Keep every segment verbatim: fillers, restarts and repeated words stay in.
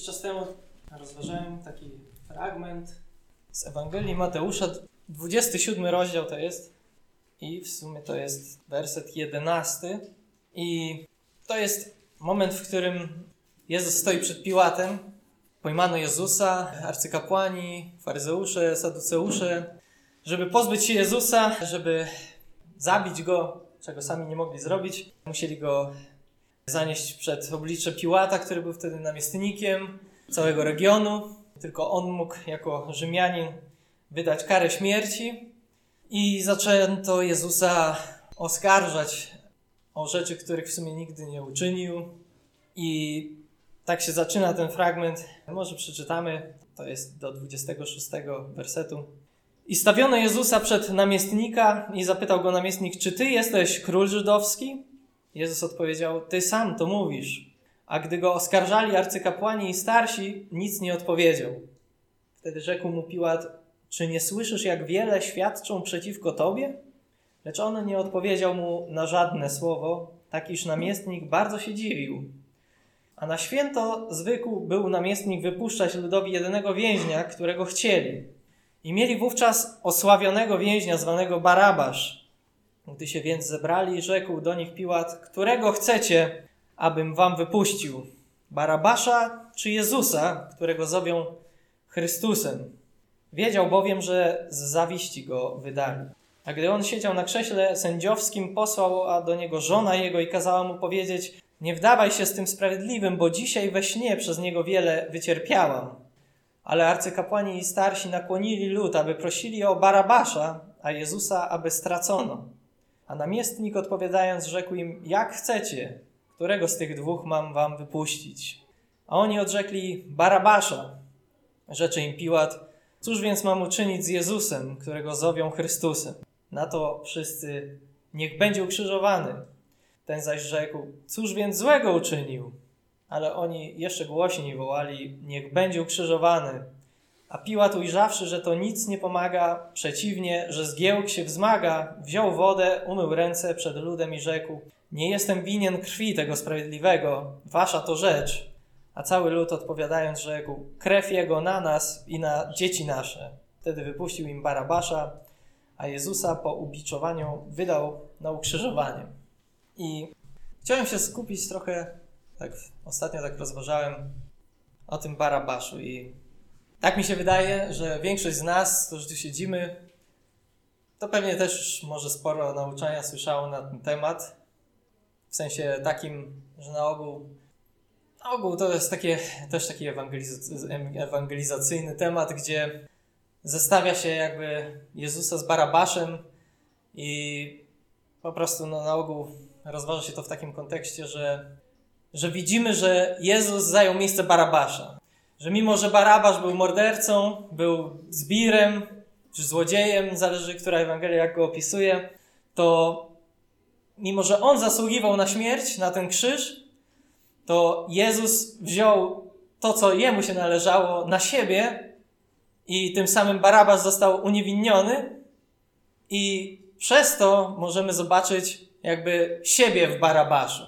Jakiś czas temu rozważałem taki fragment z Ewangelii Mateusza, dwudziesty siódmy rozdział to jest i w sumie to jest werset jedenasty i to jest moment, w którym Jezus stoi przed Piłatem. Pojmano Jezusa, arcykapłani, faryzeusze, saduceusze, żeby pozbyć się Jezusa, żeby zabić Go, czego sami nie mogli zrobić. Musieli Go zanieść przed oblicze Piłata, który był wtedy namiestnikiem całego regionu. Tylko on mógł jako Rzymianin wydać karę śmierci i zaczęto Jezusa oskarżać o rzeczy, których w sumie nigdy nie uczynił. I tak się zaczyna ten fragment. Może przeczytamy, to jest do dwudziestego szóstego wersetu. I stawiono Jezusa przed namiestnika i zapytał go namiestnik, czy ty jesteś król żydowski? Jezus odpowiedział, ty sam to mówisz. A gdy go oskarżali arcykapłani i starsi, nic nie odpowiedział. Wtedy rzekł mu Piłat, czy nie słyszysz, jak wiele świadczą przeciwko tobie? Lecz on nie odpowiedział mu na żadne słowo, tak iż namiestnik bardzo się dziwił. A na święto zwykł był namiestnik wypuszczać ludowi jedynego więźnia, którego chcieli. I mieli wówczas osławionego więźnia zwanego Barabasz. Gdy się więc zebrali, rzekł do nich Piłat, którego chcecie, abym wam wypuścił? Barabasza czy Jezusa, którego zowią Chrystusem? Wiedział bowiem, że z zawiści go wydali. A gdy on siedział na krześle sędziowskim, posłała do niego żona jego i kazała mu powiedzieć, nie wdawaj się z tym sprawiedliwym, bo dzisiaj we śnie przez niego wiele wycierpiałam. Ale arcykapłani i starsi nakłonili lud, aby prosili o Barabasza, a Jezusa, aby stracono. A namiestnik odpowiadając rzekł im, jak chcecie, którego z tych dwóch mam wam wypuścić? A oni odrzekli Barabasza. Rzeczy im Piłat, cóż więc mam uczynić z Jezusem, którego zowią Chrystusem? Na to wszyscy, niech będzie ukrzyżowany. Ten zaś rzekł, cóż więc złego uczynił? Ale oni jeszcze głośniej wołali, niech będzie ukrzyżowany. A Piłat ujrzawszy, że to nic nie pomaga, przeciwnie, że zgiełk się wzmaga, wziął wodę, umył ręce przed ludem i rzekł, nie jestem winien krwi tego sprawiedliwego, wasza to rzecz. A cały lud odpowiadając rzekł, krew jego na nas i na dzieci nasze. Wtedy wypuścił im Barabasza, a Jezusa po ubiczowaniu wydał na ukrzyżowanie. I chciałem się skupić trochę, tak ostatnio tak rozważałem o tym Barabaszu i tak mi się wydaje, że większość z nas, którzy tu siedzimy, to pewnie też może sporo nauczania słyszało na ten temat. W sensie takim, że na ogół, na ogół to jest takie, też taki ewangeliz- ewangelizacyjny temat, gdzie zestawia się jakby Jezusa z Barabaszem i po prostu no, na ogół rozważa się to w takim kontekście, że, że widzimy, że Jezus zajął miejsce Barabasza. Że mimo, że Barabasz był mordercą, był zbirem czy złodziejem, zależy, która Ewangelia jak go opisuje, to mimo, że on zasługiwał na śmierć, na ten krzyż, to Jezus wziął to, co jemu się należało, na siebie i tym samym Barabasz został uniewinniony i przez to możemy zobaczyć jakby siebie w Barabaszu.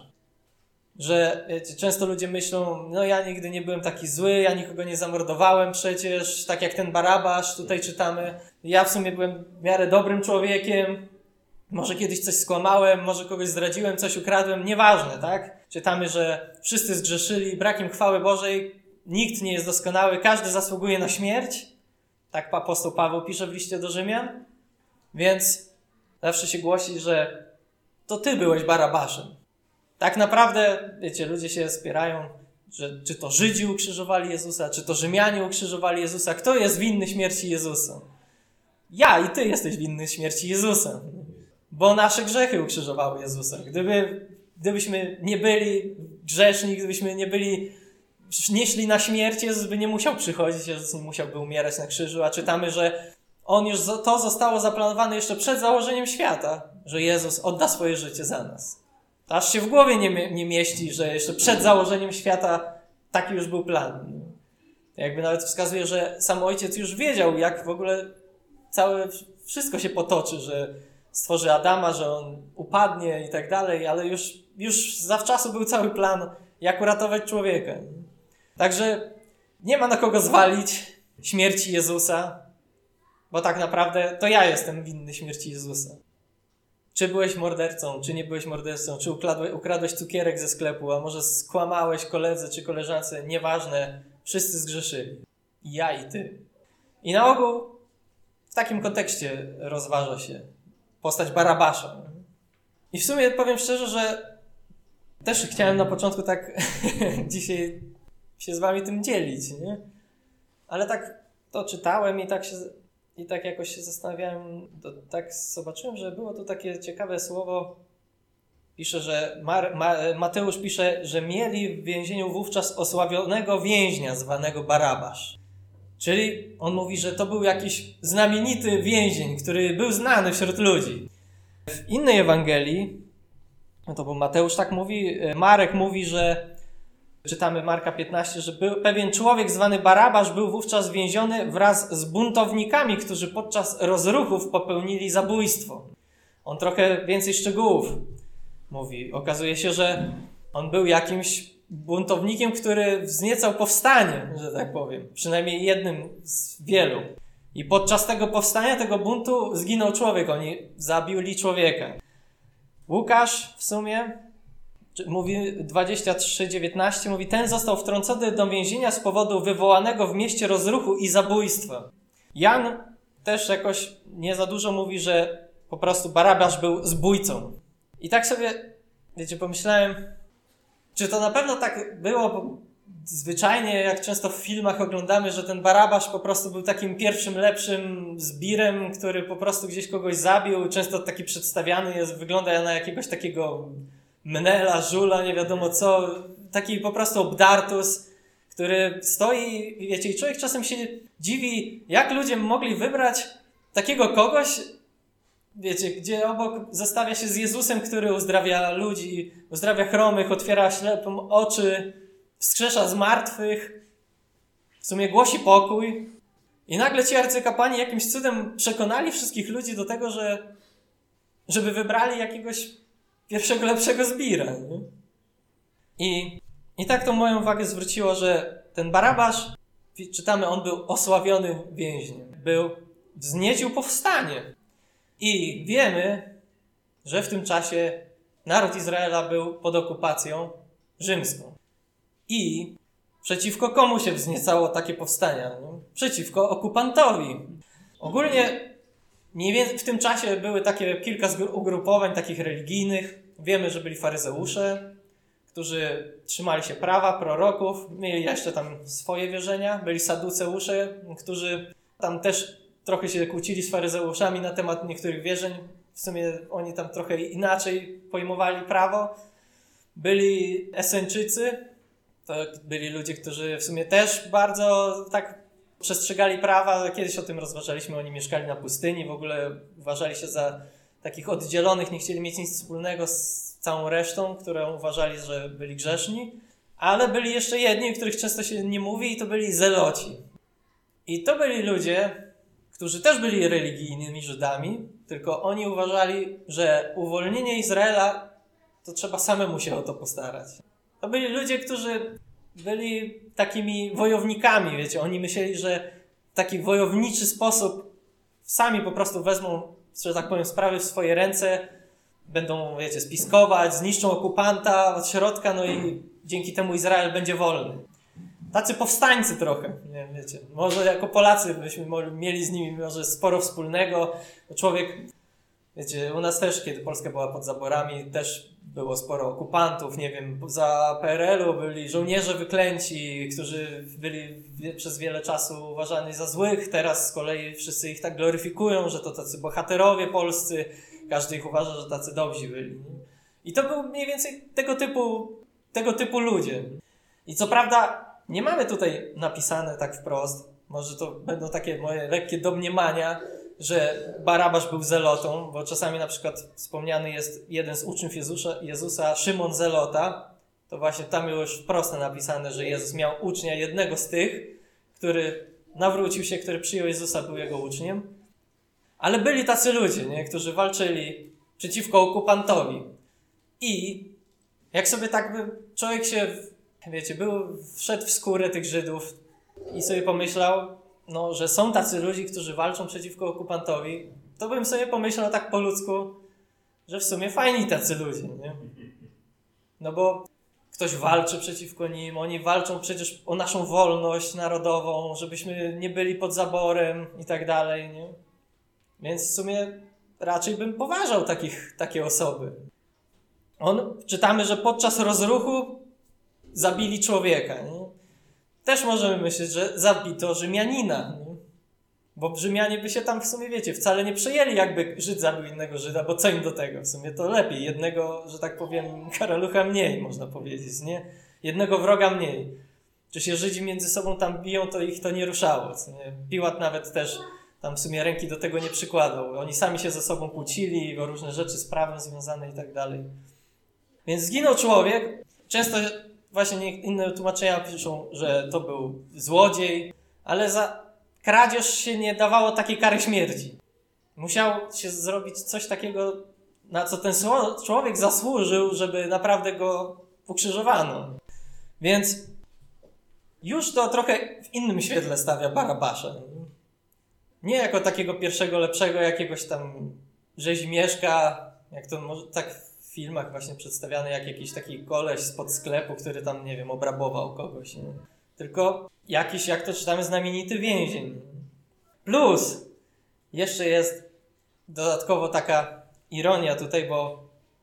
Że wiecie, często ludzie myślą, no ja nigdy nie byłem taki zły, ja nikogo nie zamordowałem przecież, tak jak ten Barabasz, tutaj czytamy, ja w sumie byłem w miarę dobrym człowiekiem, może kiedyś coś skłamałem, może kogoś zdradziłem, coś ukradłem, nieważne, tak? Czytamy, że wszyscy zgrzeszyli, brakiem chwały Bożej, nikt nie jest doskonały, każdy zasługuje na śmierć, tak apostoł Paweł pisze w liście do Rzymian, więc zawsze się głosi, że to ty byłeś Barabaszem. Tak naprawdę, wiecie, ludzie się spierają, że czy to Żydzi ukrzyżowali Jezusa, czy to Rzymianie ukrzyżowali Jezusa. Kto jest winny śmierci Jezusa? Ja i ty jesteś winny śmierci Jezusa. Bo nasze grzechy ukrzyżowały Jezusa. Gdyby, gdybyśmy nie byli grzeszni, gdybyśmy nie byli, nie szli na śmierć, Jezus by nie musiał przychodzić, Jezus nie musiałby umierać na krzyżu, a czytamy, że On już, to zostało zaplanowane jeszcze przed założeniem świata, że Jezus odda swoje życie za nas. To aż się w głowie nie, nie mieści, że jeszcze przed założeniem świata taki już był plan. Jakby nawet wskazuje, że sam Ojciec już wiedział, jak w ogóle całe wszystko się potoczy, że stworzy Adama, że on upadnie i tak dalej, ale już, już zawczasu był cały plan, jak uratować człowieka. Także nie ma na kogo zwalić śmierci Jezusa, bo tak naprawdę to ja jestem winny śmierci Jezusa. Czy byłeś mordercą, czy nie byłeś mordercą, czy ukradłeś, ukradłeś cukierek ze sklepu, a może skłamałeś koledze czy koleżance, nieważne, wszyscy zgrzeszyli. I ja i ty. I na ogół w takim kontekście rozważa się postać Barabasza. I w sumie powiem szczerze, że też chciałem na początku tak dzisiaj się z wami tym dzielić, nie? Ale tak to czytałem i tak się... I tak jakoś się zastanawiałem, to tak zobaczyłem, że było to takie ciekawe słowo. Pisze, że Mar- Ma- Mateusz pisze, że mieli w więzieniu wówczas osławionego więźnia zwanego Barabasz. Czyli on mówi, że to był jakiś znamienity więzień, który był znany wśród ludzi. W innej Ewangelii, no to bo Mateusz tak mówi, Marek mówi, że czytamy Marka piętnaście, że był pewien człowiek zwany Barabasz był wówczas więziony wraz z buntownikami, którzy podczas rozruchów popełnili zabójstwo. On trochę więcej szczegółów mówi. Okazuje się, że on był jakimś buntownikiem, który wzniecał powstanie, że tak powiem. Przynajmniej jednym z wielu. I podczas tego powstania, tego buntu zginął człowiek. Oni zabili człowieka. Łukasz w sumie... Mówi dwadzieścia trzy dziewiętnaście, mówi, ten został wtrącony do więzienia z powodu wywołanego w mieście rozruchu i zabójstwa. Jan też jakoś nie za dużo mówi, że po prostu Barabasz był zbójcą. I tak sobie, wiecie, pomyślałem, czy to na pewno tak było, bo zwyczajnie, jak często w filmach oglądamy, że ten Barabasz po prostu był takim pierwszym, lepszym zbirem, który po prostu gdzieś kogoś zabił. Często taki przedstawiany jest, wygląda na jakiegoś takiego... Menela, żula, nie wiadomo co, taki po prostu obdartus, który stoi, wiecie, i człowiek czasem się dziwi, jak ludzie mogli wybrać takiego kogoś, wiecie, gdzie obok zestawia się z Jezusem, który uzdrawia ludzi, uzdrawia chromych, otwiera ślepym oczy, wskrzesza zmartwych, w sumie głosi pokój. I nagle ci arcykapłani jakimś cudem przekonali wszystkich ludzi do tego, że żeby wybrali jakiegoś pierwszego lepszego zbira. Nie? I, I tak to moją uwagę zwróciło, że ten Barabasz, czytamy, on był osławiony więźniem. Był, wzniecił powstanie. I wiemy, że w tym czasie naród Izraela był pod okupacją rzymską. I przeciwko komu się wzniecało takie powstania? Nie? Przeciwko okupantowi. Ogólnie mniej więcej w tym czasie były takie kilka ugrupowań takich religijnych. Wiemy, że byli faryzeusze, którzy trzymali się prawa, proroków, mieli jeszcze tam swoje wierzenia. Byli saduceusze, którzy tam też trochę się kłócili z faryzeuszami na temat niektórych wierzeń. W sumie oni tam trochę inaczej pojmowali prawo. Byli Eseńczycy, to byli ludzie, którzy w sumie też bardzo tak przestrzegali prawa. Kiedyś o tym rozważaliśmy, oni mieszkali na pustyni, w ogóle uważali się za takich oddzielonych, nie chcieli mieć nic wspólnego z całą resztą, którą uważali, że byli grzeszni. Ale byli jeszcze jedni, o których często się nie mówi, i to byli zeloci. I to byli ludzie, którzy też byli religijnymi Żydami, tylko oni uważali, że uwolnienie Izraela to trzeba samemu się o to postarać. To byli ludzie, którzy byli takimi wojownikami, wiecie, oni myśleli, że w taki wojowniczy sposób sami po prostu wezmą, że tak powiem, sprawy w swoje ręce, będą, wiecie, spiskować, zniszczą okupanta od środka, no i dzięki temu Izrael będzie wolny. Tacy powstańcy trochę, nie wiecie, może jako Polacy byśmy mieli z nimi może sporo wspólnego. Człowiek, wiecie, u nas też, kiedy Polska była pod zaborami, też było sporo okupantów, nie wiem, za P R L-u byli żołnierze wyklęci, którzy byli przez wiele czasu uważani za złych, teraz z kolei wszyscy ich tak gloryfikują, że to tacy bohaterowie polscy, każdy ich uważa, że tacy dobrzy byli. I to był mniej więcej tego typu, tego typu ludzie. I co prawda nie mamy tutaj napisane tak wprost, może to będą takie moje lekkie domniemania, że Barabasz był zelotą, bo czasami na przykład wspomniany jest jeden z uczniów Jezusa, Jezusa Szymon Zelota, to właśnie tam już wprost napisane, że Jezus miał ucznia, jednego z tych, który nawrócił się, który przyjął Jezusa, był jego uczniem. Ale byli tacy ludzie, nie, którzy walczyli przeciwko okupantowi. I jak sobie tak by człowiek się, wiecie, był, wszedł w skórę tych Żydów, i sobie pomyślał, no, że są tacy ludzie, którzy walczą przeciwko okupantowi, to bym sobie pomyślał tak po ludzku, że w sumie fajni tacy ludzie, nie? No bo ktoś walczy przeciwko nim, oni walczą przecież o naszą wolność narodową, żebyśmy nie byli pod zaborem i tak dalej, nie? Więc w sumie raczej bym poważał takich, takie osoby. On, czytamy, że podczas rozruchu zabili człowieka, nie? Też możemy myśleć, że zabito Rzymianina, nie? Bo Rzymianie by się tam w sumie, wiecie, wcale nie przejęli, jakby Żyd zabił innego Żyda, bo co im do tego? W sumie to lepiej. Jednego, że tak powiem, karalucha mniej, można powiedzieć, nie? Jednego wroga mniej. Czy się Żydzi między sobą tam biją, to ich to nie ruszało, co nie? Piłat nawet też tam w sumie ręki do tego nie przykładał. Oni sami się ze sobą kłócili o różne rzeczy z prawem związane i tak dalej. Więc zginął człowiek. Często właśnie inne tłumaczenia piszą, że to był złodziej, ale za kradzież się nie dawało takiej kary śmierci. Musiał się zrobić coś takiego, na co ten człowiek zasłużył, żeby naprawdę go ukrzyżowano. Więc już to trochę w innym świetle stawia Barabasza. Nie jako takiego pierwszego, lepszego jakiegoś tam rzezimieszka, jak to może tak w filmach właśnie przedstawiany, jak jakiś taki koleś spod sklepu, który tam, nie wiem, obrabował kogoś. Nie? Tylko jakiś, jak to czytamy, znamienity więzień. Plus jeszcze jest dodatkowo taka ironia tutaj, bo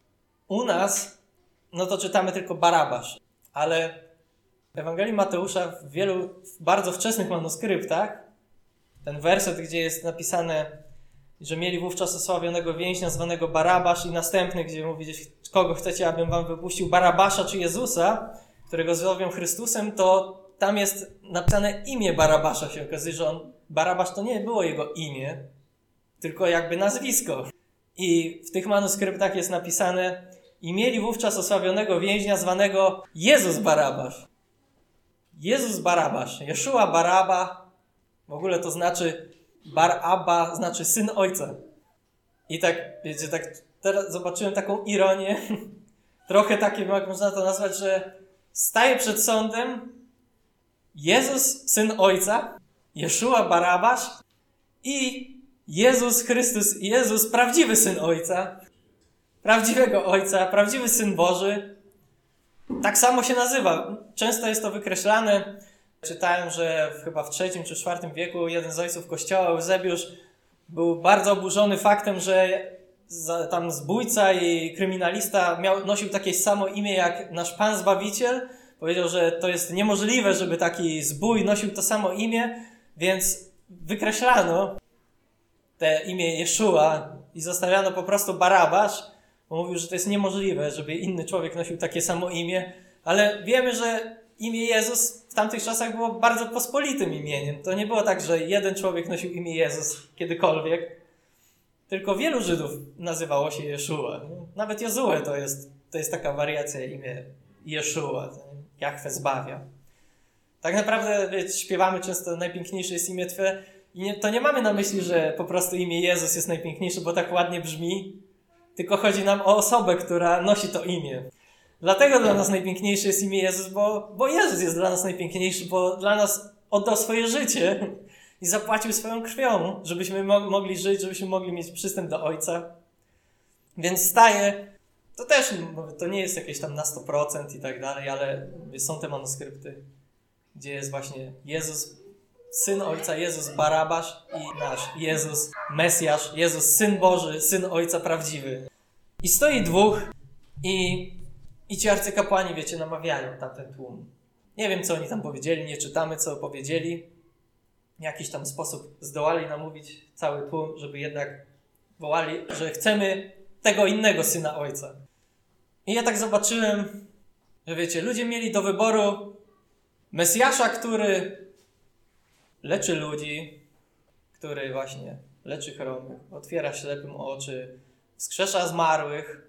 u nas, no to czytamy tylko Barabasz, ale w Ewangelii Mateusza w wielu w bardzo wczesnych manuskryptach ten werset, gdzie jest napisane, że mieli wówczas osławionego więźnia zwanego Barabasz i następny, gdzie mówi, kogo chcecie, abym wam wypuścił, Barabasza czy Jezusa, którego złowią Chrystusem, to tam jest napisane imię Barabasza. Się okazuje, że on, Barabasz to nie było jego imię, tylko jakby nazwisko. I w tych manuskryptach jest napisane, i mieli wówczas osławionego więźnia zwanego Jezus Barabasz. Jezus Barabasz, Jeszua Baraba, w ogóle to znaczy Bar-Abba, znaczy syn ojca. I tak, wiecie, tak teraz zobaczyłem taką ironię, trochę takie, jak można to nazwać, że staje przed sądem Jezus, syn ojca, Jeszua Barabasz i Jezus Chrystus, Jezus, prawdziwy syn ojca, prawdziwego ojca, prawdziwy syn Boży. Tak samo się nazywa. Często jest to wykreślane. Czytałem, że chyba w trzecim czy czwartym wieku jeden z ojców kościoła, Eusebiusz, był bardzo oburzony faktem, że tam zbójca i kryminalista miał, nosił takie samo imię jak nasz Pan Zbawiciel. Powiedział, że to jest niemożliwe, żeby taki zbój nosił to samo imię, więc wykreślano te imię Jeszua i zostawiano po prostu Barabasz, bo mówił, że to jest niemożliwe, żeby inny człowiek nosił takie samo imię, ale wiemy, że imię Jezus w tamtych czasach było bardzo pospolitym imieniem. To nie było tak, że jeden człowiek nosił imię Jezus kiedykolwiek, tylko wielu Żydów nazywało się Jeszua. Nawet Jozue to jest, to jest taka wariacja imię Jeszua, Jahwe zbawia. Tak naprawdę, wiecie, śpiewamy często najpiękniejsze jest imię Twe i nie, to nie mamy na myśli, że po prostu imię Jezus jest najpiękniejsze, bo tak ładnie brzmi, tylko chodzi nam o osobę, która nosi to imię. Dlatego dla nas najpiękniejsze jest imię Jezus, bo, bo Jezus jest dla nas najpiękniejszy, bo dla nas oddał swoje życie i zapłacił swoją krwią, żebyśmy mo- mogli żyć, żebyśmy mogli mieć przystęp do Ojca. Więc staje, to też to nie jest jakieś tam na sto procent i tak dalej, ale są te manuskrypty, gdzie jest właśnie Jezus, Syn Ojca, Jezus Barabasz i nasz Jezus Mesjasz, Jezus Syn Boży, Syn Ojca prawdziwy. I stoi dwóch i, i ci arcykapłani, wiecie, namawiają tamten tłum. Nie wiem, co oni tam powiedzieli, nie czytamy, co powiedzieli. W jakiś tam sposób zdołali namówić cały tłum, żeby jednak wołali, że chcemy tego innego Syna Ojca. I ja tak zobaczyłem, że wiecie, ludzie mieli do wyboru Mesjasza, który leczy ludzi, który właśnie leczy chromych, otwiera ślepym oczy, wskrzesza zmarłych,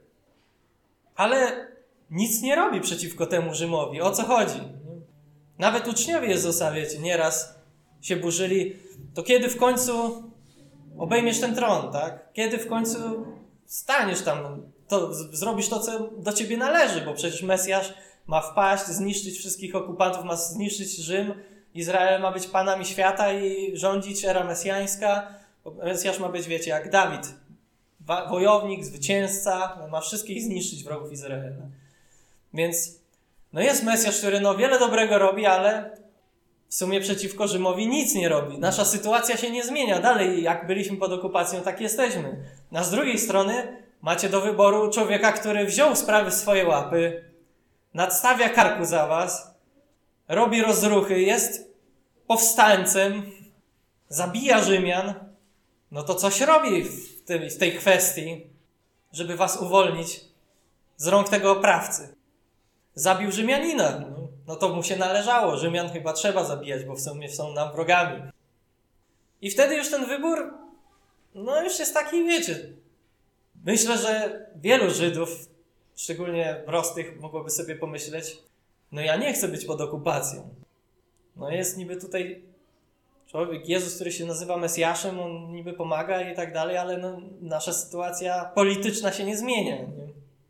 ale nic nie robi przeciwko temu Rzymowi. O co chodzi? Nawet uczniowie Jezusa, wiecie, nieraz się burzyli. To kiedy w końcu obejmiesz ten tron, tak? Kiedy w końcu staniesz tam, to zrobisz to, co do ciebie należy, bo przecież Mesjasz ma wpaść, zniszczyć wszystkich okupantów, ma zniszczyć Rzym, Izrael ma być panami świata i rządzić era mesjańska. Mesjasz ma być, wiecie, jak Dawid. Wojownik, zwycięzca, ma wszystkich zniszczyć wrogów Izraela. Więc no jest Mesjasz, który no wiele dobrego robi, ale w sumie przeciwko Rzymowi nic nie robi. Nasza sytuacja się nie zmienia. Dalej, jak byliśmy pod okupacją, tak jesteśmy. A z drugiej strony macie do wyboru człowieka, który wziął sprawy w swoje łapy, nadstawia karku za was, robi rozruchy, jest powstańcem, zabija Rzymian. No to coś robi w tej, w tej kwestii, żeby was uwolnić z rąk tego oprawcy. Zabił Rzymianina. No, no to mu się należało. Rzymian chyba trzeba zabijać, bo w sumie są nam wrogami. I wtedy już ten wybór, no już jest taki, wiecie. Myślę, że wielu Żydów, szczególnie prostych, mogłoby sobie pomyśleć, no ja nie chcę być pod okupacją. No jest niby tutaj człowiek, Jezus, który się nazywa Mesjaszem, on niby pomaga i tak dalej, ale no, nasza sytuacja polityczna się nie zmienia. Nie?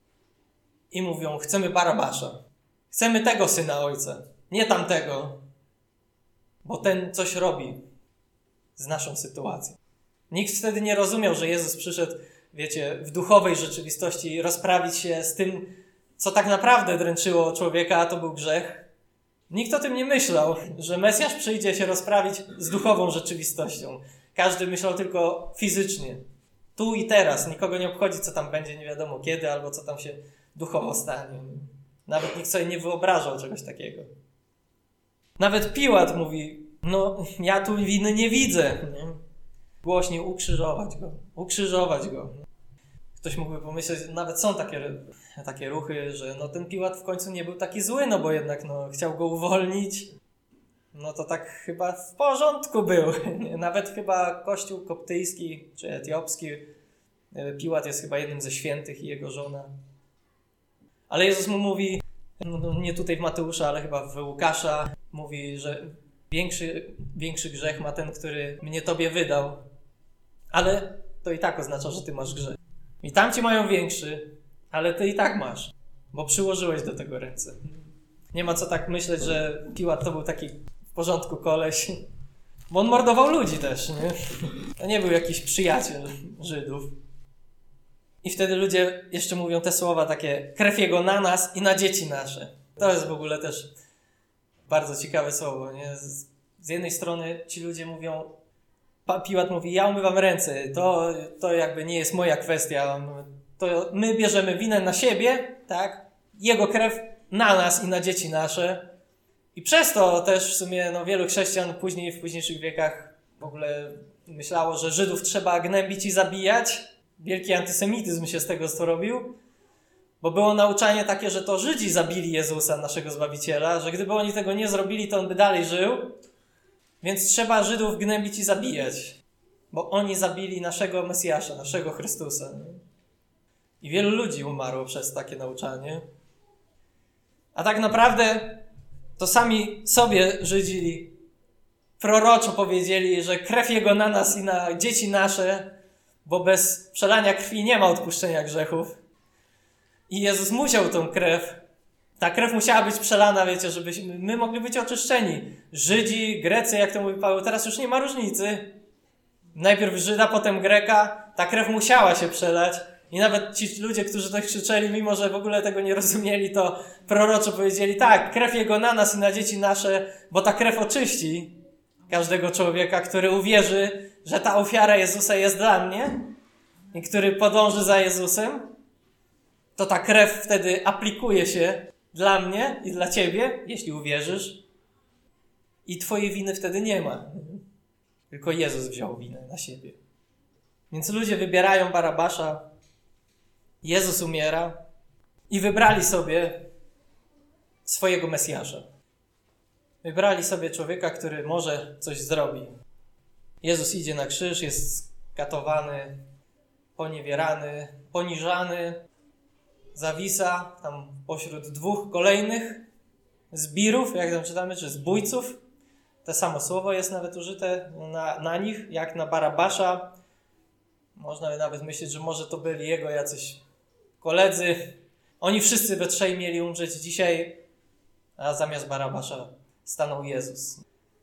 I mówią, chcemy Barabasza. Chcemy tego Syna Ojca, nie tamtego. Bo ten coś robi z naszą sytuacją. Nikt wtedy nie rozumiał, że Jezus przyszedł, wiecie, w duchowej rzeczywistości rozprawić się z tym, co tak naprawdę dręczyło człowieka, a to był grzech. Nikt o tym nie myślał, że Mesjasz przyjdzie się rozprawić z duchową rzeczywistością. Każdy myślał tylko fizycznie. Tu i teraz. Nikogo nie obchodzi, co tam będzie nie wiadomo kiedy, albo co tam się duchowo stanie. Nawet nikt sobie nie wyobrażał czegoś takiego. Nawet Piłat mówi, no ja tu winy nie widzę. Nie? Głośniej ukrzyżować go. Ukrzyżować go. Ktoś mógłby pomyśleć, nawet są takie, takie ruchy, że no ten Piłat w końcu nie był taki zły, no bo jednak no, chciał go uwolnić. No to tak chyba w porządku był. Nawet chyba kościół koptyjski czy etiopski, Piłat jest chyba jednym ze świętych i jego żona. Ale Jezus mu mówi, no nie tutaj w Mateusza, ale chyba w Łukasza, mówi, że większy, większy grzech ma ten, który mnie tobie wydał. Ale to i tak oznacza, że ty masz grzech. I tamci mają większy, ale ty i tak masz, bo przyłożyłeś do tego ręce. Nie ma co tak myśleć, że Piłat to był taki w porządku koleś, bo on mordował ludzi też, nie? To nie był jakiś przyjaciel Żydów. I wtedy ludzie jeszcze mówią te słowa takie, krew jego na nas i na dzieci nasze. To jest w ogóle też bardzo ciekawe słowo, nie? Z, z jednej strony ci ludzie mówią, Piłat mówi, ja umywam ręce, to, to jakby nie jest moja kwestia, to my bierzemy winę na siebie, tak? Jego krew na nas i na dzieci nasze. I przez to też w sumie no, wielu chrześcijan później, w późniejszych wiekach w ogóle myślało, że Żydów trzeba gnębić i zabijać. Wielki antysemityzm się z tego robił, bo było nauczanie takie, że to Żydzi zabili Jezusa, naszego Zbawiciela, że gdyby oni tego nie zrobili, to on by dalej żył. Więc trzeba Żydów gnębić i zabijać, bo oni zabili naszego Mesjasza, naszego Chrystusa. I wielu ludzi umarło przez takie nauczanie. A tak naprawdę to sami sobie Żydzi proroczo powiedzieli, że krew Jego na nas i na dzieci nasze, bo bez przelania krwi nie ma odpuszczenia grzechów. I Jezus musiał tą krew, ta krew musiała być przelana, wiecie, żebyśmy my mogli być oczyszczeni. Żydzi, Grecy, jak to mówi Paweł, teraz już nie ma różnicy. Najpierw Żyda, potem Greka, ta krew musiała się przelać. I nawet ci ludzie, którzy tak krzyczeli, mimo że w ogóle tego nie rozumieli, to proroczo powiedzieli, tak, krew Jego na nas i na dzieci nasze, bo ta krew oczyści każdego człowieka, który uwierzy, że ta ofiara Jezusa jest dla mnie i który podąży za Jezusem, to ta krew wtedy aplikuje się dla mnie i dla ciebie, jeśli uwierzysz, i twojej winy wtedy nie ma. Tylko Jezus wziął winę na siebie. Więc ludzie wybierają Barabasza, Jezus umiera i wybrali sobie swojego Mesjasza. Wybrali sobie człowieka, który może coś zrobi. Jezus idzie na krzyż, jest katowany, poniewierany, poniżany, zawisa tam pośród dwóch kolejnych zbirów, jak tam czytamy, czy zbójców. To samo słowo jest nawet użyte na, na nich, jak na Barabasza. Można nawet myśleć, że może to byli jego jacyś koledzy. Oni wszyscy we trzej mieli umrzeć dzisiaj, a zamiast Barabasza stanął Jezus.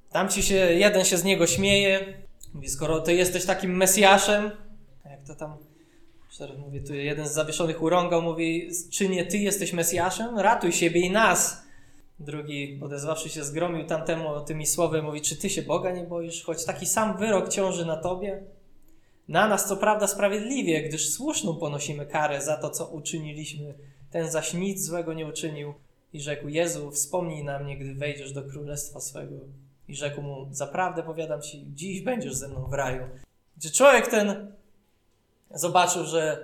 Tam ci się, jeden się z niego śmieje, mówi, skoro ty jesteś takim Mesjaszem, jak to tam, teraz mówię, tu jeden z zawieszonych urągał, mówi, czy nie ty jesteś Mesjaszem? Ratuj siebie i nas. Drugi, odezwawszy się, zgromił tamtemu tymi słowy, mówi, czy ty się Boga nie boisz, choć taki sam wyrok ciąży na tobie? Na nas co prawda sprawiedliwie, gdyż słuszną ponosimy karę za to, co uczyniliśmy. Ten zaś nic złego nie uczynił. I rzekł, Jezu, wspomnij na mnie, gdy wejdziesz do królestwa swego. I rzekł mu, zaprawdę powiadam ci, dziś będziesz ze mną w raju. Gdzie człowiek ten zobaczył, że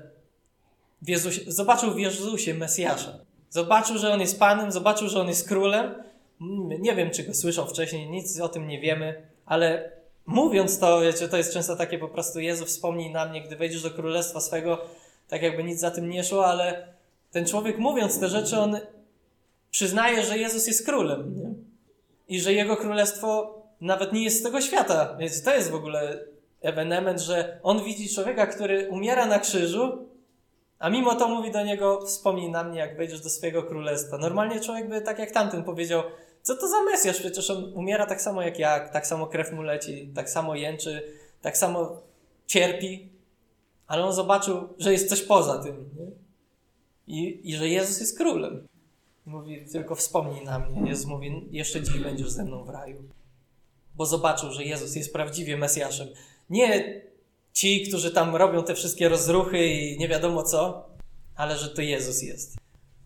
w Jezusie, zobaczył w Jezusie Mesjasza. Zobaczył, że On jest Panem, zobaczył, że On jest Królem. Nie wiem, czy go słyszał wcześniej, nic o tym nie wiemy, ale mówiąc to, wiecie, to jest często takie po prostu, Jezu, wspomnij na mnie, gdy wejdziesz do królestwa swego, tak jakby nic za tym nie szło, ale ten człowiek mówiąc te rzeczy, on przyznaje, że Jezus jest królem, nie? I że Jego królestwo nawet nie jest z tego świata. Więc to jest w ogóle ewenement, że on widzi człowieka, który umiera na krzyżu, a mimo to mówi do niego, wspomnij na mnie, jak wejdziesz do swojego królestwa. Normalnie człowiek by tak jak tamten powiedział, co to za Mesjasz? Przecież on umiera tak samo jak ja, tak samo krew mu leci, tak samo jęczy, tak samo cierpi, ale on zobaczył, że jest coś poza tym, nie? I, i że Jezus jest królem. Mówi, tylko wspomnij na mnie. Jezus mówi, jeszcze dziś będziesz ze mną w raju. Bo zobaczył, że Jezus jest prawdziwie Mesjaszem. Nie ci, którzy tam robią te wszystkie rozruchy i nie wiadomo co, ale że to Jezus jest.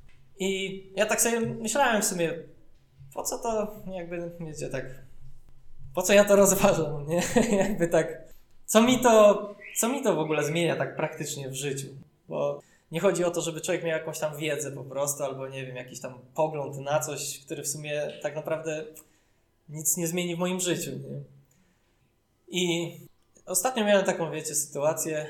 I ja tak sobie myślałem w sumie, po co to, jakby, wiecie, tak, po co ja to rozważam, nie? Jakby tak, co mi to, co mi to w ogóle zmienia tak praktycznie w życiu? Bo nie chodzi o to, żeby człowiek miał jakąś tam wiedzę po prostu, albo nie wiem, jakiś tam pogląd na coś, który w sumie tak naprawdę nic nie zmieni w moim życiu, nie? I ostatnio miałem taką, wiecie, sytuację,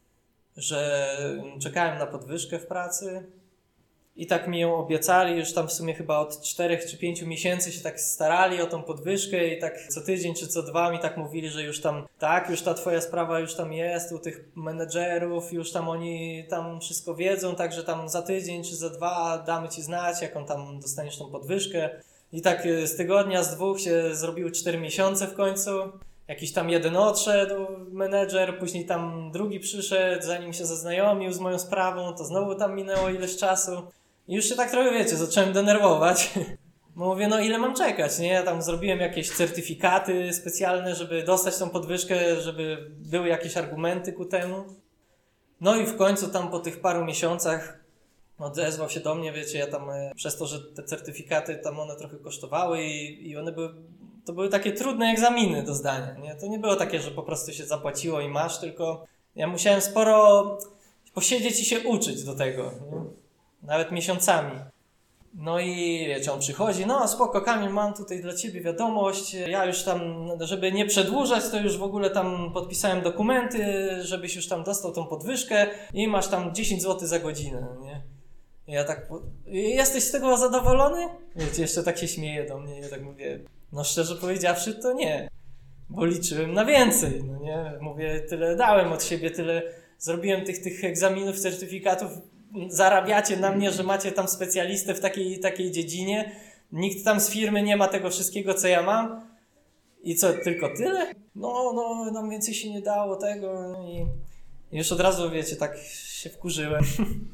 że czekałem na podwyżkę w pracy i tak mi ją obiecali, już tam w sumie chyba od czterech czy pięciu miesięcy się tak starali o tą podwyżkę i tak co tydzień czy co dwa mi tak mówili, że już tam, tak, już ta twoja sprawa już tam jest u tych menedżerów, już tam oni tam wszystko wiedzą, także tam za tydzień czy za dwa damy ci znać, jaką tam dostaniesz tą podwyżkę. I tak z tygodnia, z dwóch się zrobiły cztery miesiące w końcu. Jakiś tam jeden odszedł, menedżer, później tam drugi przyszedł, zanim się zaznajomił z moją sprawą, to znowu tam minęło ileś czasu. I już się tak trochę, wiecie, zacząłem denerwować. Mówię, no ile mam czekać, nie? Ja tam zrobiłem jakieś certyfikaty specjalne, żeby dostać tą podwyżkę, żeby były jakieś argumenty ku temu. No i w końcu tam po tych paru miesiącach odezwał się do mnie, wiecie, ja tam przez to, że te certyfikaty tam one trochę kosztowały i, i one były, to były takie trudne egzaminy do zdania, nie? To nie było takie, że po prostu się zapłaciło i masz, tylko ja musiałem sporo posiedzieć i się uczyć do tego, nie? Nawet miesiącami. No i wiecie, on przychodzi, no spoko Kamil, mam tutaj dla ciebie wiadomość, ja już tam, żeby nie przedłużać, to już w ogóle tam podpisałem dokumenty, żebyś już tam dostał tą podwyżkę i masz tam dziesięć złotych za godzinę, nie? I ja tak, jesteś z tego zadowolony? Wiecie, jeszcze tak się śmieje do mnie, ja tak mówię, no szczerze powiedziawszy to nie, bo liczyłem na więcej, no nie? Mówię, tyle dałem od siebie, tyle zrobiłem tych, tych egzaminów, certyfikatów, zarabiacie na mnie, że macie tam specjalistę w takiej, takiej dziedzinie, nikt tam z firmy nie ma tego wszystkiego, co ja mam i co, tylko tyle? No, no, nam więcej się nie dało tego i już od razu, wiecie, tak się wkurzyłem.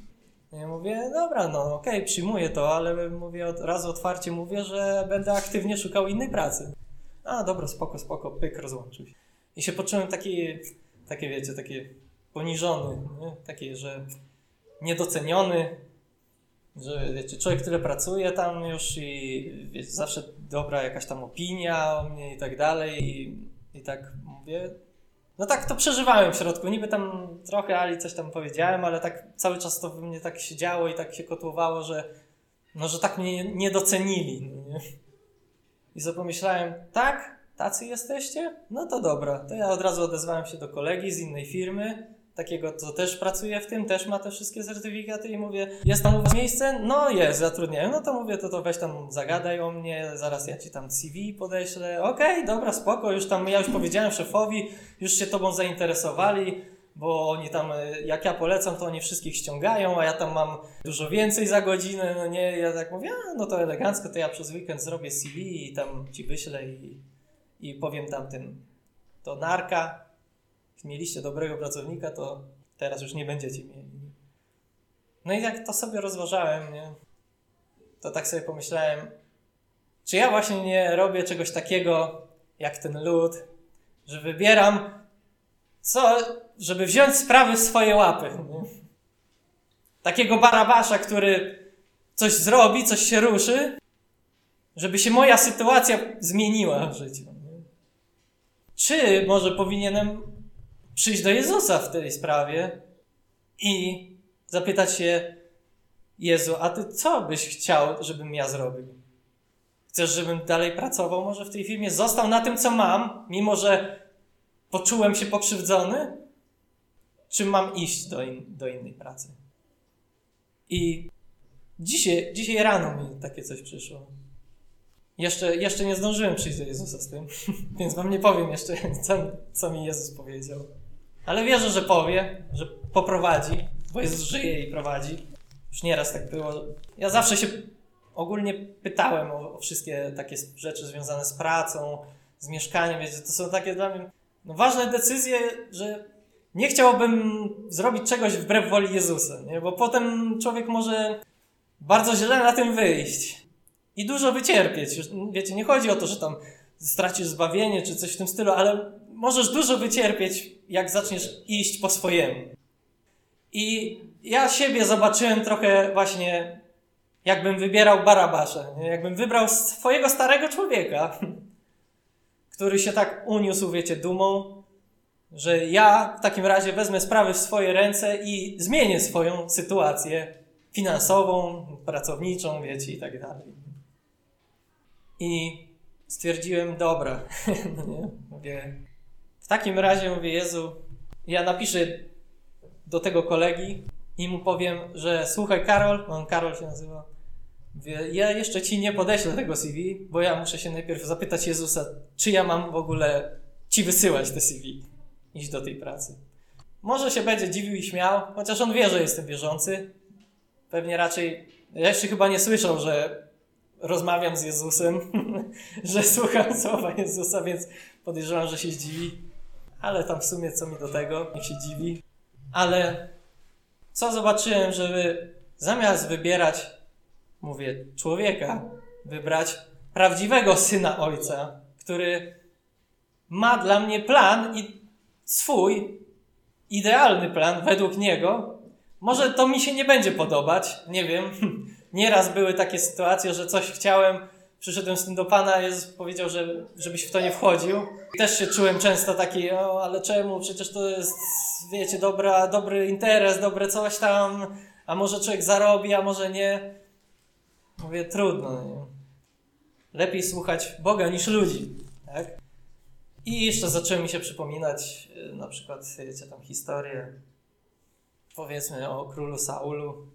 Ja mówię, dobra, no okej, okay, przyjmuję to, ale mówię od razu otwarcie mówię, że będę aktywnie szukał innej pracy. A, dobra, spoko, spoko, pyk, rozłączył się. I się poczułem taki, takie, wiecie, takie poniżony, nie? Takie, że niedoceniony, że wiecie, człowiek tyle pracuje tam już i wiecie, zawsze dobra jakaś tam opinia o mnie i tak dalej i, i tak mówię, no tak to przeżywałem w środku, niby tam trochę Ali coś tam powiedziałem, ale tak cały czas to we mnie tak się działo i tak się kotłowało, że no, że tak mnie nie docenili, no nie? I sobie pomyślałem, tak? Tacy jesteście? No to dobra, to ja od razu odezwałem się do kolegi z innej firmy, takiego, co też pracuje w tym, też ma te wszystkie certyfikaty i mówię, jest tam u was miejsce? No jest, zatrudniają. No to mówię, to, to weź tam zagadaj o mnie, zaraz ja ci tam C V podeślę. Okej, okay, dobra, spoko, już tam, ja już powiedziałem szefowi, już się tobą zainteresowali, bo oni tam, jak ja polecam, to oni wszystkich ściągają, a ja tam mam dużo więcej za godzinę, no nie, ja tak mówię, a, no to elegancko, to ja przez weekend zrobię C V i tam ci wyślę i, i powiem tamtym, to narka, mieliście dobrego pracownika, to teraz już nie będziecie mieli. No i jak to sobie rozważałem, nie, to tak sobie pomyślałem, czy ja właśnie nie robię czegoś takiego jak ten lud, że wybieram co, żeby wziąć sprawy w swoje łapy. Nie? Takiego Barabasza, który coś zrobi, coś się ruszy, żeby się moja sytuacja zmieniła w życiu. Nie? Czy może powinienem przyjść do Jezusa w tej sprawie i zapytać się, Jezu, a Ty co byś chciał, żebym ja zrobił? Chcesz, żebym dalej pracował może w tej firmie? Został na tym, co mam, mimo że poczułem się pokrzywdzony? Czy mam iść do, in, do innej pracy? I dzisiaj, dzisiaj rano mi takie coś przyszło. Jeszcze, jeszcze nie zdążyłem przyjść do Jezusa z tym, więc wam nie powiem jeszcze, co, co mi Jezus powiedział. Ale wierzę, że powie, że poprowadzi, bo Jezus żyje i prowadzi. Już nieraz tak było. Ja zawsze się ogólnie pytałem o, o wszystkie takie rzeczy związane z pracą, z mieszkaniem. Wiecie, to są takie dla mnie no, ważne decyzje, że nie chciałbym zrobić czegoś wbrew woli Jezusa, nie? Bo potem człowiek może bardzo źle na tym wyjść i dużo wycierpieć. Już, wiecie, nie chodzi o to, że tam stracisz zbawienie czy coś w tym stylu, ale możesz dużo wycierpieć, jak zaczniesz iść po swojemu. I ja siebie zobaczyłem trochę właśnie, jakbym wybierał Barabasza, nie? Jakbym wybrał swojego starego człowieka, który się tak uniósł, wiecie, dumą, że ja w takim razie wezmę sprawy w swoje ręce i zmienię swoją sytuację finansową, pracowniczą, wiecie, i tak dalej. I stwierdziłem, dobra, no nie, mówię, w takim razie, mówię, Jezu, ja napiszę do tego kolegi i mu powiem, że słuchaj, Karol, on Karol się nazywa, mówię, ja jeszcze ci nie podeślę tego C V, bo ja muszę się najpierw zapytać Jezusa, czy ja mam w ogóle ci wysyłać te C V, iść do tej pracy. Może się będzie dziwił i śmiał, chociaż on wie, że jestem wierzący. Pewnie raczej, ja jeszcze chyba nie słyszał, że rozmawiam z Jezusem, że słucham słowa Jezusa, więc podejrzewam, że się zdziwi. Ale tam w sumie co mi do tego, niech się dziwi. Ale co zobaczyłem, żeby zamiast wybierać, mówię, człowieka, wybrać prawdziwego syna Ojca, który ma dla mnie plan i swój idealny plan według niego. Może to mi się nie będzie podobać, nie wiem. Nieraz były takie sytuacje, że coś chciałem, przyszedłem z tym do Pana, Jezus powiedział, że, żebyś w to nie wchodził. Też się czułem często taki, o, ale czemu? Przecież to jest, wiecie, dobra, dobry interes, dobre coś tam, a może człowiek zarobi, a może nie. Mówię, trudno, nie? Lepiej słuchać Boga niż ludzi, tak? I jeszcze zaczęły mi się przypominać, na przykład, wiecie, tam historię, powiedzmy, o królu Saulu.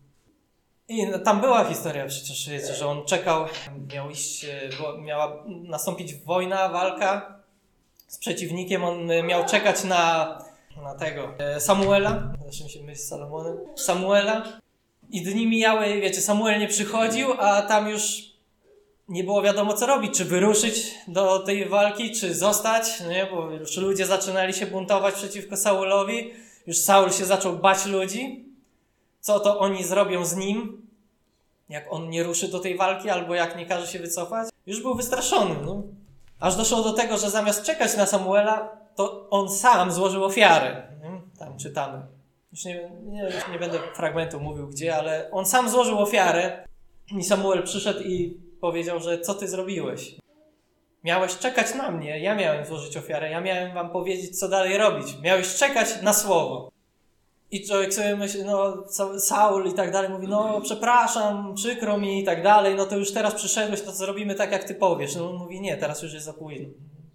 I tam była historia przecież, wiecie, że on czekał, miał iść, miała nastąpić wojna, walka z przeciwnikiem, on miał czekać na, na tego Samuela, zresztą się myśli Salomonem, Samuela i dni mijały, wiecie, Samuel nie przychodził, a tam już nie było wiadomo co robić, czy wyruszyć do tej walki, czy zostać, nie? Bo już ludzie zaczynali się buntować przeciwko Saulowi, już Saul się zaczął bać ludzi, co to oni zrobią z nim, jak on nie ruszy do tej walki, albo jak nie każe się wycofać. Już był wystraszony, no. Aż doszło do tego, że zamiast czekać na Samuela, to on sam złożył ofiarę. Nie? Tam czytamy. Już nie, nie, już nie będę fragmentu mówił gdzie, ale on sam złożył ofiarę i Samuel przyszedł i powiedział, że co ty zrobiłeś? Miałeś czekać na mnie, ja miałem złożyć ofiarę, ja miałem wam powiedzieć, co dalej robić. Miałeś czekać na słowo. I człowiek sobie myśli, no Saul i tak dalej, mówi, no przepraszam, przykro mi i tak dalej, no to już teraz przyszedłeś, to zrobimy tak, jak ty powiesz. No on mówi, nie, teraz już jest za późno.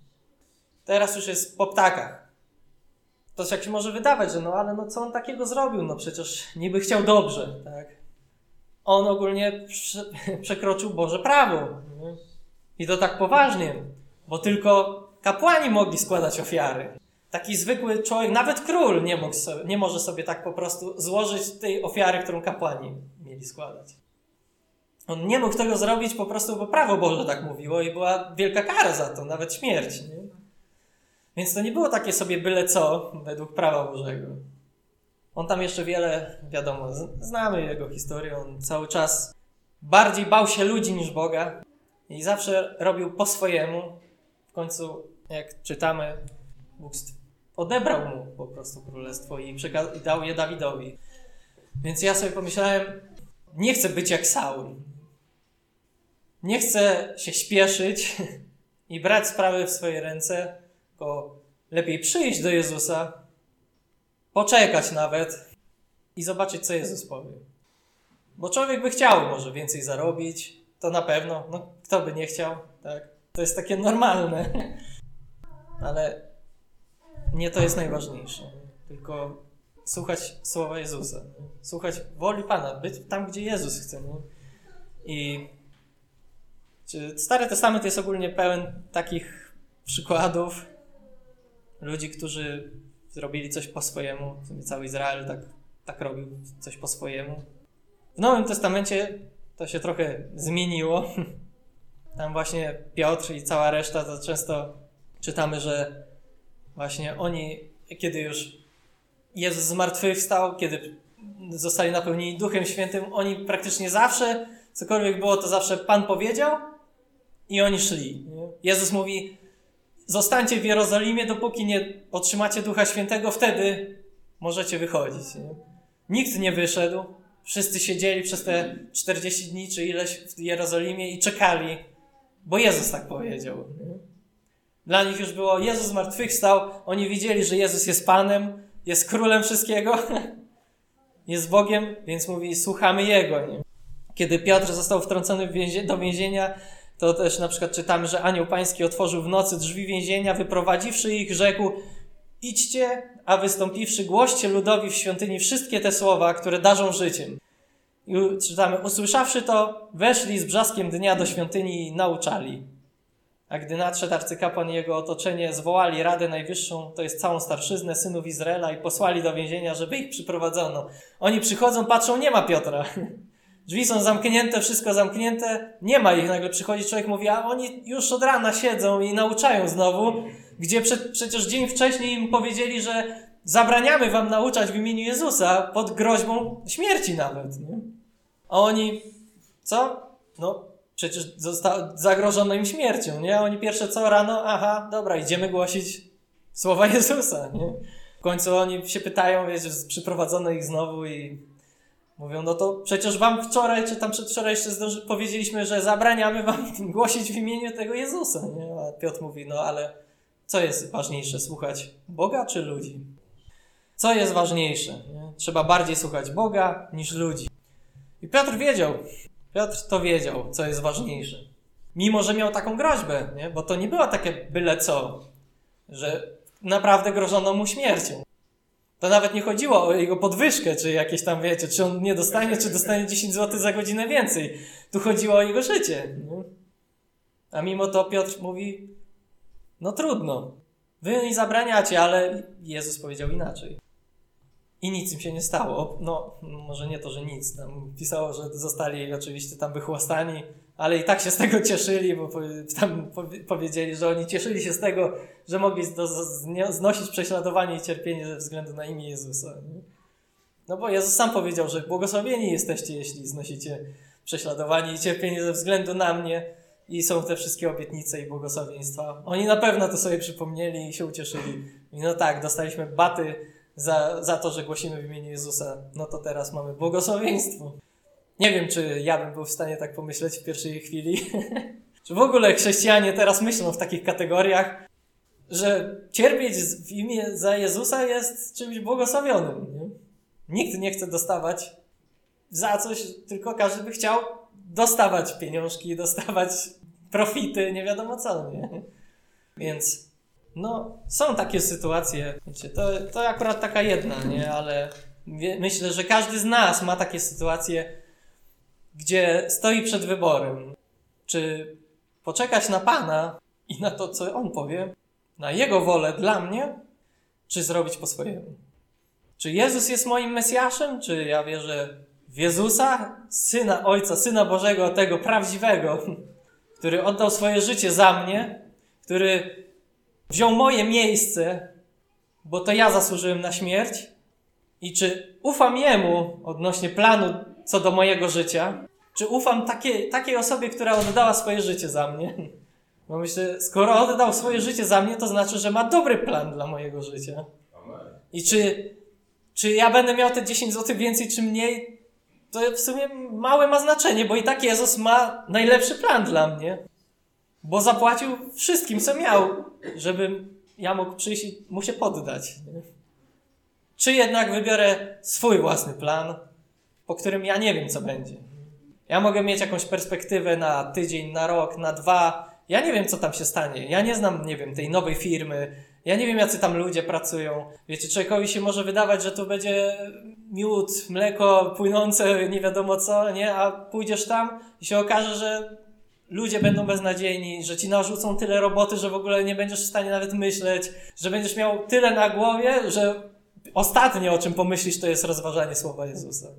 Teraz już jest po ptakach. To się jak się może wydawać, że no ale no co on takiego zrobił? No przecież niby chciał dobrze, tak? On ogólnie prze, przekroczył Boże prawo. Nie? I to tak poważnie, bo tylko kapłani mogli składać ofiary. Taki zwykły człowiek, nawet król nie, mógł sobie, nie może sobie tak po prostu złożyć tej ofiary, którą kapłani mieli składać. On nie mógł tego zrobić po prostu, bo prawo Boże tak mówiło i była wielka kara za to, nawet śmierć. Nie? Więc to nie było takie sobie byle co według prawa Bożego. On tam jeszcze wiele, wiadomo, znamy jego historię. On cały czas bardziej bał się ludzi niż Boga i zawsze robił po swojemu. W końcu, jak czytamy, Bóg odebrał mu po prostu królestwo i, przeka- i dał je Dawidowi. Więc ja sobie pomyślałem, nie chcę być jak Saul. Nie chcę się śpieszyć i brać sprawy w swoje ręce, tylko lepiej przyjść do Jezusa, poczekać nawet i zobaczyć, co Jezus powie. Bo człowiek by chciał może więcej zarobić, to na pewno, no kto by nie chciał, tak? To jest takie normalne. Ale nie to jest najważniejsze, tylko słuchać słowa Jezusa, słuchać woli Pana, być tam, gdzie Jezus chce. Nie? I czy Stary Testament jest ogólnie pełen takich przykładów ludzi, którzy zrobili coś po swojemu. W sumie cały Izrael tak, tak robił coś po swojemu. W Nowym Testamencie to się trochę zmieniło. Tam właśnie Piotr i cała reszta, to często czytamy, że właśnie oni, kiedy już Jezus zmartwychwstał, kiedy zostali napełnieni Duchem Świętym, oni praktycznie zawsze, cokolwiek było, to zawsze Pan powiedział i oni szli. Nie? Jezus mówi, zostańcie w Jerozolimie, dopóki nie otrzymacie Ducha Świętego, wtedy możecie wychodzić. Nie? Nikt nie wyszedł, wszyscy siedzieli przez te czterdzieści dni czy ileś w Jerozolimie i czekali, bo Jezus tak powiedział. Nie? Dla nich już było, Jezus zmartwychwstał, oni widzieli, że Jezus jest Panem, jest Królem wszystkiego, jest Bogiem, więc mówi, słuchamy Jego. Nie? Kiedy Piotr został wtrącony w więzie- do więzienia, to też na przykład czytamy, że anioł pański otworzył w nocy drzwi więzienia, wyprowadziwszy ich, rzekł, idźcie, a wystąpiwszy, głoście ludowi w świątyni wszystkie te słowa, które darzą życiem. I czytamy, usłyszawszy to, weszli z brzaskiem dnia do świątyni i nauczali. A gdy nadszedł arcykapłan i jego otoczenie, zwołali Radę Najwyższą, to jest całą starszyznę synów Izraela i posłali do więzienia, żeby ich przyprowadzono. Oni przychodzą, patrzą, nie ma Piotra. Drzwi są zamknięte, wszystko zamknięte, nie ma ich. Nagle przychodzi człowiek, mówi, a oni już od rana siedzą i nauczają znowu, gdzie przed, przecież dzień wcześniej im powiedzieli, że zabraniamy wam nauczać w imieniu Jezusa pod groźbą śmierci nawet. Nie? A oni, co? No, przecież zosta- zagrożono im śmiercią, nie? A oni pierwsze co rano, aha, dobra, idziemy głosić słowa Jezusa, nie? W końcu oni się pytają, wiecie, przyprowadzono ich znowu i mówią, no to przecież wam wczoraj, czy tam przedwczoraj jeszcze zdąży- powiedzieliśmy, że zabraniamy wam głosić w imieniu tego Jezusa, nie? A Piotr mówi, no ale co jest ważniejsze, słuchać Boga czy ludzi? Co jest ważniejsze? Nie? Trzeba bardziej słuchać Boga niż ludzi. I Piotr wiedział, Piotr to wiedział, co jest ważniejsze. Mimo, że miał taką groźbę, nie? Bo to nie było takie byle co, że naprawdę grożono mu śmiercią. To nawet nie chodziło o jego podwyżkę, czy jakieś tam, wiecie, czy on nie dostanie, czy dostanie dziesięć złotych za godzinę więcej. Tu chodziło o jego życie. Nie? A mimo to Piotr mówi, no trudno, wy mi zabraniacie, ale Jezus powiedział inaczej. I nic im się nie stało. No, może nie to, że nic. Tam pisało, że zostali oczywiście tam wychłostani, ale i tak się z tego cieszyli, bo tam powiedzieli, że oni cieszyli się z tego, że mogli znosić prześladowanie i cierpienie ze względu na imię Jezusa. No bo Jezus sam powiedział, że błogosławieni jesteście, jeśli znosicie prześladowanie i cierpienie ze względu na mnie i są te wszystkie obietnice i błogosławieństwa. Oni na pewno to sobie przypomnieli i się ucieszyli. I no tak, dostaliśmy baty za, za to, że głosimy w imieniu Jezusa. No to teraz mamy błogosławieństwo. Nie wiem, czy ja bym był w stanie tak pomyśleć w pierwszej chwili. Czy w ogóle chrześcijanie teraz myślą w takich kategoriach, że cierpieć w imię za Jezusa jest czymś błogosławionym. Nie? Nikt nie chce dostawać za coś, tylko każdy by chciał dostawać pieniążki, dostawać profity, nie wiadomo co, nie? Więc no, są takie sytuacje, wiecie, to, to akurat taka jedna, nie? Ale wie, myślę, że każdy z nas ma takie sytuacje, gdzie stoi przed wyborem, czy poczekać na Pana i na to, co On powie, na Jego wolę dla mnie, czy zrobić po swojemu. Czy Jezus jest moim Mesjaszem, czy ja wierzę w Jezusa, Syna Ojca, Syna Bożego, tego prawdziwego, który oddał swoje życie za mnie, który wziął moje miejsce, bo to ja zasłużyłem na śmierć? I czy ufam Jemu odnośnie planu co do mojego życia? Czy ufam takiej, takiej osobie, która oddała swoje życie za mnie? Bo myślę, skoro oddał swoje życie za mnie, to znaczy, że ma dobry plan dla mojego życia. I czy, czy ja będę miał te dziesięć złotych więcej czy mniej, to w sumie małe ma znaczenie, bo i tak Jezus ma najlepszy plan dla mnie. Bo zapłacił wszystkim, co miał, żebym ja mógł przyjść i mu się poddać. Czy jednak wybiorę swój własny plan, po którym ja nie wiem, co będzie. Ja mogę mieć jakąś perspektywę na tydzień, na rok, na dwa. Ja nie wiem, co tam się stanie. Ja nie znam, nie wiem, tej nowej firmy. Ja nie wiem, jacy tam ludzie pracują. Wiecie, człowiekowi się może wydawać, że tu będzie miód, mleko płynące, nie wiadomo co, nie? A pójdziesz tam i się okaże, że ludzie będą beznadziejni, że ci narzucą tyle roboty, że w ogóle nie będziesz w stanie nawet myśleć, że będziesz miał tyle na głowie, że ostatnie, o czym pomyślisz, to jest rozważanie słowa Jezusa.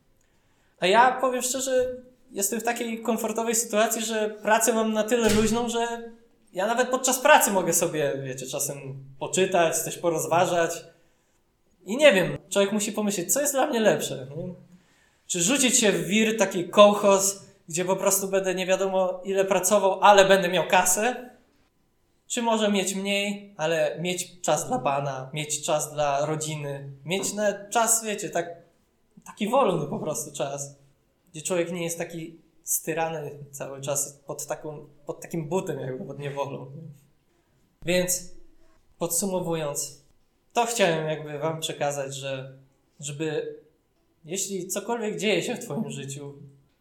A ja powiem szczerze, jestem w takiej komfortowej sytuacji, że pracę mam na tyle luźną, że ja nawet podczas pracy mogę sobie, wiecie, czasem poczytać, coś porozważać. I nie wiem, człowiek musi pomyśleć, co jest dla mnie lepsze. Nie? Czy rzucić się w wir, taki kołchoz, gdzie po prostu będę nie wiadomo ile pracował, ale będę miał kasę? Czy może mieć mniej, ale mieć czas dla Pana, mieć czas dla rodziny, mieć na czas, wiecie, tak, taki wolny po prostu czas, gdzie człowiek nie jest taki styrany cały czas pod, taką, pod takim butem, jakby pod niewolą. Więc podsumowując, to chciałem jakby wam przekazać, że żeby jeśli cokolwiek dzieje się w twoim życiu,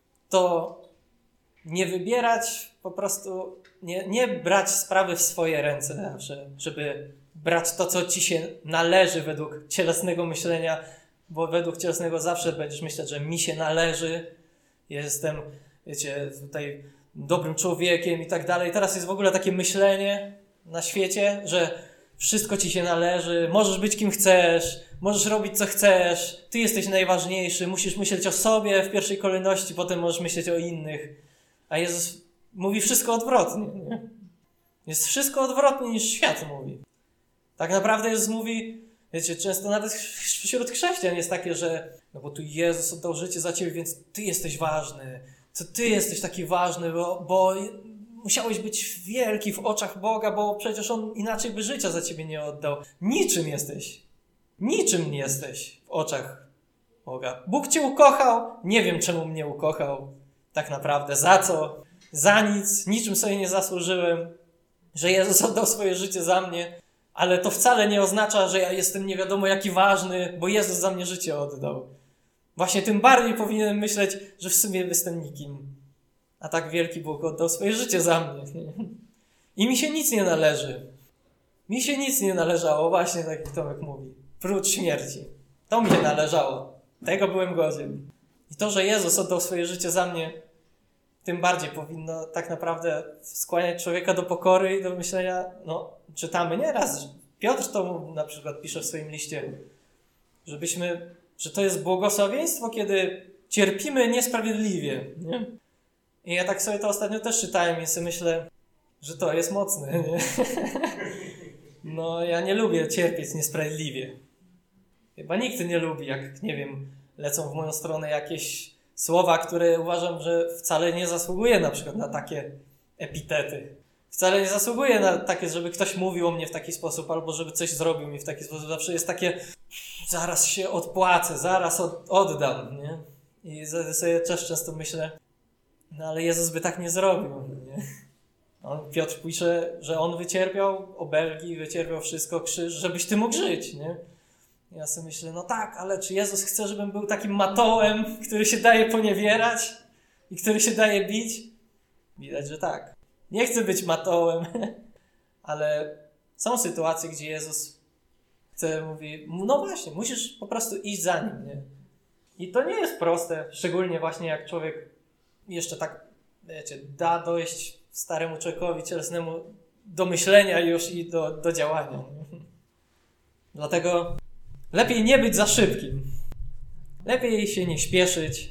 to nie wybierać po prostu, nie, nie brać sprawy w swoje ręce zawsze, żeby brać to, co ci się należy według cielesnego myślenia, bo według cielesnego zawsze będziesz myśleć, że mi się należy, jestem, wiecie, tutaj dobrym człowiekiem i tak dalej. Teraz jest w ogóle takie myślenie na świecie, że wszystko ci się należy, możesz być kim chcesz, możesz robić co chcesz, ty jesteś najważniejszy, musisz myśleć o sobie w pierwszej kolejności, potem możesz myśleć o innych. A Jezus mówi wszystko odwrotnie. Nie? Jest wszystko odwrotnie niż świat mówi. Tak naprawdę Jezus mówi, wiecie, często nawet wśród chrześcijan jest takie, że no bo tu Jezus oddał życie za ciebie, więc ty jesteś ważny. To ty jesteś taki ważny, bo, bo musiałeś być wielki w oczach Boga, bo przecież On inaczej by życia za ciebie nie oddał. Niczym jesteś. Niczym nie jesteś w oczach Boga. Bóg cię ukochał, nie wiem czemu mnie ukochał. Tak naprawdę. Za co? Za nic. Niczym sobie nie zasłużyłem. Że Jezus oddał swoje życie za mnie. Ale to wcale nie oznacza, że ja jestem nie wiadomo jaki ważny, bo Jezus za mnie życie oddał. Właśnie tym bardziej powinienem myśleć, że w sumie jestem nikim. A tak wielki Bóg oddał swoje życie za mnie. I mi się nic nie należy. Mi się nic nie należało, właśnie tak jak Tomek mówi. Prócz śmierci. To mi się należało. Tego byłem godzien. I to, że Jezus oddał swoje życie za mnie, tym bardziej powinno tak naprawdę skłaniać człowieka do pokory i do myślenia, no czytamy nieraz, Piotr to na przykład pisze w swoim liście, żebyśmy, że to jest błogosławieństwo, kiedy cierpimy niesprawiedliwie, nie? I ja tak sobie to ostatnio też czytałem i sobie myślę, że to jest mocne, nie? No ja nie lubię cierpieć niesprawiedliwie. Chyba nikt nie lubi, jak, nie wiem, lecą w moją stronę jakieś słowa, które uważam, że wcale nie zasługuje na przykład na takie epitety. Wcale nie zasługuje na takie, żeby ktoś mówił o mnie w taki sposób, albo żeby coś zrobił mi w taki sposób. Zawsze jest takie, zaraz się odpłacę, zaraz od, oddam, nie? I sobie też często myślę, no ale Jezus by tak nie zrobił, nie? On, Piotr pisze, że On wycierpiał obelgi, wycierpiał wszystko, krzyż, żebyś ty mógł żyć, nie? Ja sobie myślę, no tak, ale czy Jezus chce, żebym był takim matołem, który się daje poniewierać i który się daje bić? Widać, że tak. Nie chcę być matołem, ale są sytuacje, gdzie Jezus chce, mówi, no właśnie, musisz po prostu iść za Nim, nie? I to nie jest proste, szczególnie właśnie jak człowiek jeszcze tak, wiecie, da dojść staremu człowiekowi cielesnemu do myślenia już i do, do działania. Nie? Dlatego lepiej nie być za szybkim. Lepiej się nie śpieszyć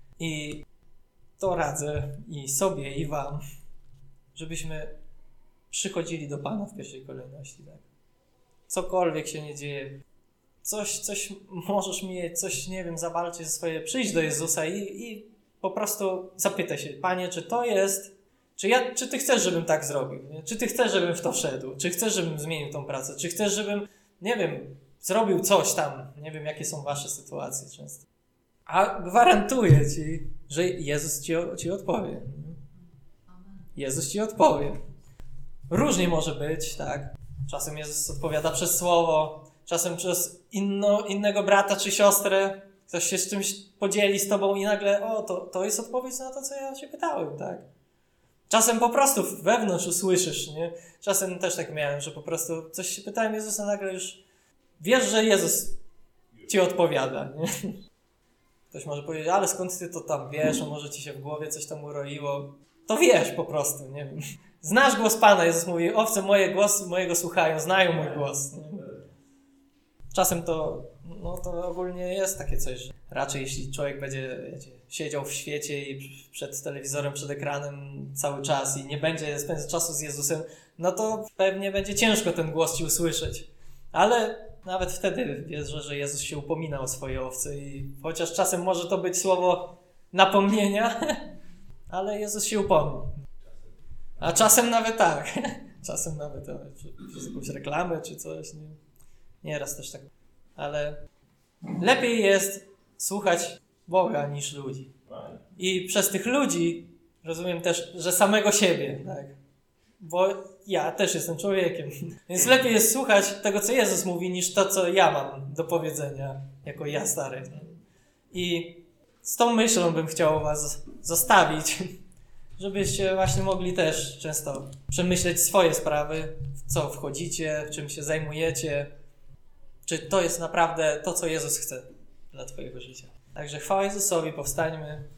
i to radzę i sobie, i wam, żebyśmy przychodzili do Pana w pierwszej kolejności. Tak? Cokolwiek się nie dzieje, coś, coś możesz mieć, coś, nie wiem, zawalczyć ze swoje, przyjść do Jezusa i, i po prostu zapytaj się, Panie, czy to jest, czy, ja, czy Ty chcesz, żebym tak zrobił? Nie? Czy Ty chcesz, żebym w to wszedł? Czy chcesz, żebym zmienił tą pracę? Czy chcesz, żebym, nie wiem, zrobił coś tam? Nie wiem, jakie są wasze sytuacje często. A gwarantuję Ci, że Jezus Ci, ci odpowie. Jezus Ci odpowie. Różnie może być, tak? Czasem Jezus odpowiada przez słowo, czasem przez inno, innego brata czy siostrę. Ktoś się z czymś podzieli z tobą i nagle, o, to, to jest odpowiedź na to, co ja się pytałem, tak? Czasem po prostu wewnątrz usłyszysz, nie? Czasem też tak miałem, że po prostu coś się pytałem Jezusa, nagle już wiesz, że Jezus ci odpowiada, nie? Ktoś może powiedzieć, ale skąd ty to tam wiesz, a może ci się w głowie coś tam uroiło. To wiesz po prostu, nie wiem. Znasz głos Pana, Jezus mówi, owce moje głos mojego słuchają, znają mój głos. Nie? Czasem to, no to ogólnie jest takie coś, że raczej jeśli człowiek będzie, wiecie, siedział w świecie i przed telewizorem, przed ekranem cały czas i nie będzie spędzać czasu z Jezusem, no to pewnie będzie ciężko ten głos ci usłyszeć. Ale nawet wtedy wierzę, że Jezus się upomina o swoje owce i chociaż czasem może to być słowo napomnienia, ale Jezus się upomni. A czasem nawet tak. Czasem nawet tak, przez jakąś reklamę czy coś. Nie, nieraz też tak. Ale lepiej jest słuchać Boga niż ludzi. I przez tych ludzi rozumiem też, że samego siebie. Tak? Bo ja też jestem człowiekiem. Więc lepiej jest słuchać tego, co Jezus mówi, niż to, co ja mam do powiedzenia, jako ja stary. I z tą myślą bym chciał was zostawić, żebyście właśnie mogli też często przemyśleć swoje sprawy, w co wchodzicie, w czym się zajmujecie, czy to jest naprawdę to, co Jezus chce dla twojego życia. Także chwała Jezusowi, powstańmy.